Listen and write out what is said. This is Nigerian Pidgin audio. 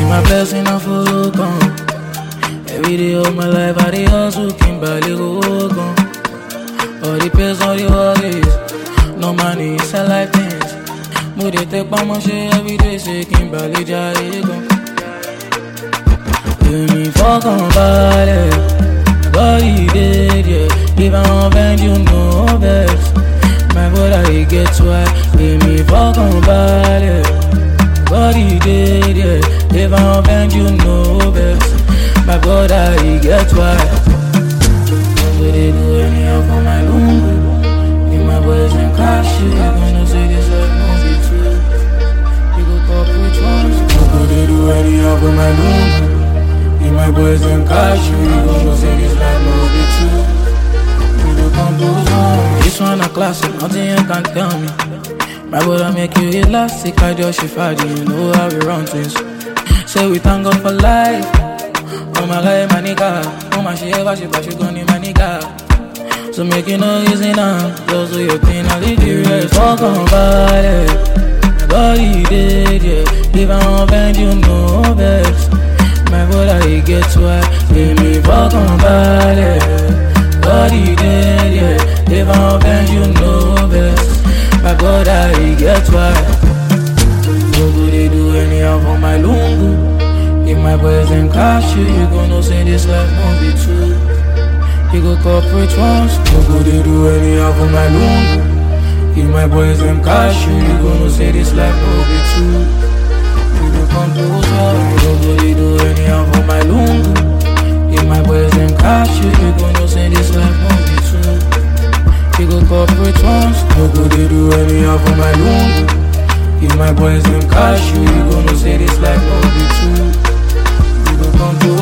my blessing I follow come. Every day of my life I dey hustle, Kimberly go gone. All the pays, all the worries, no money, sell like things. Mo dey take my shit every day, say Kimberly jare gone. Èmi fọkàn balẹ̀, body dead, yeah. If I offend you, no vex. My brother, he get why. Èmi fọkàn balẹ̀, body dead, yeah. If I offend you, no vex. My brother, he get why. What they do anyhow for my lungu. If my boys in cash, you gonna say this like movie too. You go corporate ones. What they do anyhow for my lungu. If my boys in cash, you gonna say this like movie too. You go compose one. This one a classic, nothing you can tell me. My brother make you elastic, I just shifty, you know how we run things. Say we thank God for life. Oh my life, my nigga. Oh my shit, ever she gonna my nigga. So make you know easy now. Just do your thing, I'll leave the rest. Fuck on body, body dead, yeah. If I offend you, no vex. My brother, he gets why. Give me fuck on body, body dead, yeah. If I offend you, no vex. My brother, he gets why. What do they do anyhow for my lungu? If my boys in cash, you gonna say this like movie too. You go corporate ones. What do they do anyhow for my lungu? If my boys in cash, you gonna say this like movie too. You go compose one. What do they do anyhow for my lungu? If my boys in cash, you gonna say this like movie too. You go corporate ones. What do they do anyhow for my lungu? If my boys in cash, you gonna say this like movie too. You go compose